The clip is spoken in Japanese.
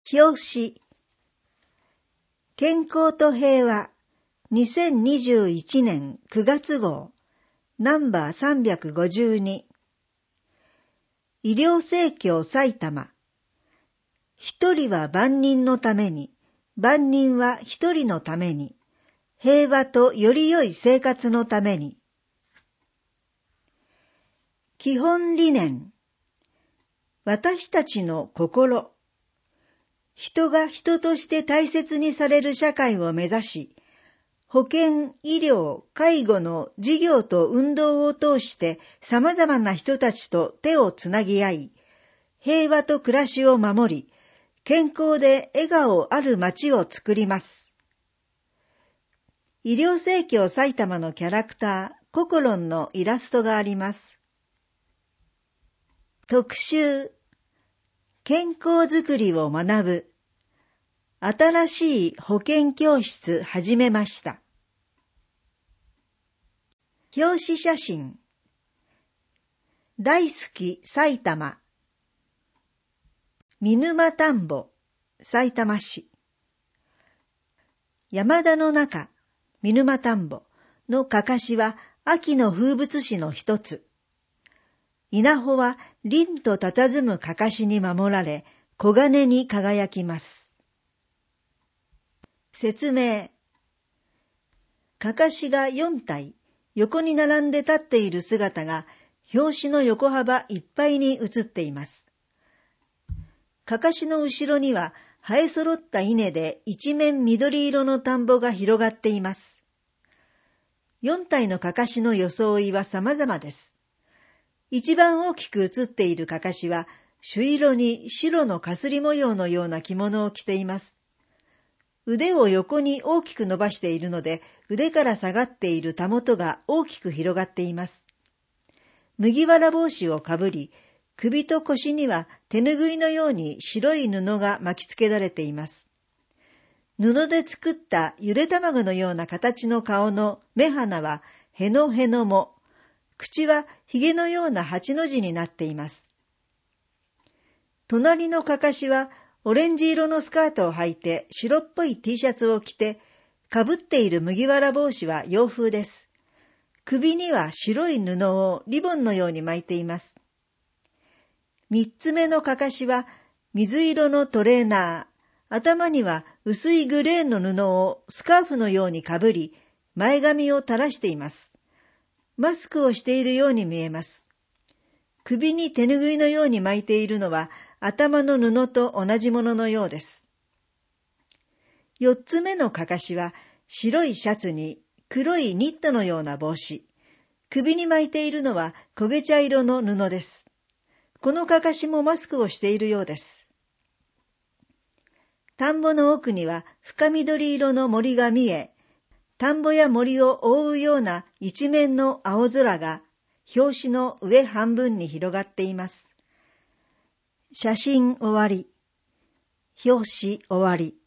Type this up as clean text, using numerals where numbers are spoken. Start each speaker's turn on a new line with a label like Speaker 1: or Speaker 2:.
Speaker 1: 表紙。健康と平和2021年9月号ナンバー352。医療生協埼玉。一人は万人のために、万人は一人のために、平和とより良い生活のために。基本理念。私たちの心。人が人として大切にされる社会を目指し、保健、医療、介護の事業と運動を通して様々な人たちと手をつなぎ合い、平和と暮らしを守り、健康で笑顔ある街を作ります。医療生協埼玉のキャラクター、ココロンのイラストがあります。特集、健康づくりを学ぶ。新しい保健教室始めました。表紙写真。大好き埼玉。見沼田んぼ、埼玉市。山田の中、見沼田んぼのかかしは秋の風物詩の一つ。稲穂は凛と佇むかかしに守られ、黄金に輝きます。説明。かかしが4体、横に並んで立っている姿が、表紙の横幅いっぱいに映っています。かかしの後ろには、生え揃った稲で一面緑色の田んぼが広がっています。4体のかかしの装いは様々です。一番大きく映っているかかしは、朱色に白のかすり模様のような着物を着ています。腕を横に大きく伸ばしているので、腕から下がっているたもとが大きく広がっています。麦わら帽子をかぶり、首と腰には手ぬぐいのように白い布が巻きつけられています。布で作ったゆで卵のような形の顔の目鼻はへのへのも、口はひげのような8の字になっています。隣のかかしはオレンジ色のスカートを履いて白っぽい T シャツを着て、かぶっている麦わら帽子は洋風です。首には白い布をリボンのように巻いています。3つ目のかかしは水色のトレーナー、頭には薄いグレーの布をスカーフのようにかぶり、前髪を垂らしています。マスクをしているように見えます。首に手ぬぐいのように巻いているのは頭の布と同じもののようです。4つ目のかかしは白いシャツに黒いニットのような帽子。首に巻いているのは焦げ茶色の布です。このかかしもマスクをしているようです。田んぼの奥には深緑色の森が見え、田んぼや森を覆うような一面の青空が表紙の上半分に広がっています。写真終わり。表紙終わり。